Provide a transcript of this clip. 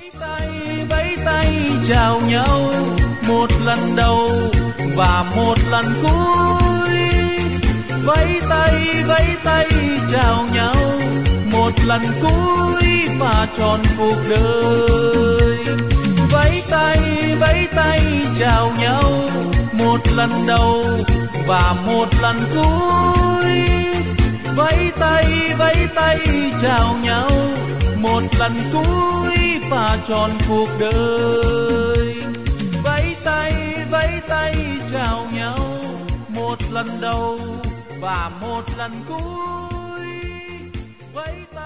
Vẫy tay chào nhau một lần đầu và một lần cuối. Vẫy tay chào nhau một lần cuối và tròn cuộc đời. Vẫy tay chào nhau một lần đầu và một lần cuối. Vẫy tay chào nhau một lần cuối và tròn cuộc đời. Vẫy tay chào nhau một lần đầu và một lần cuối. Vẫy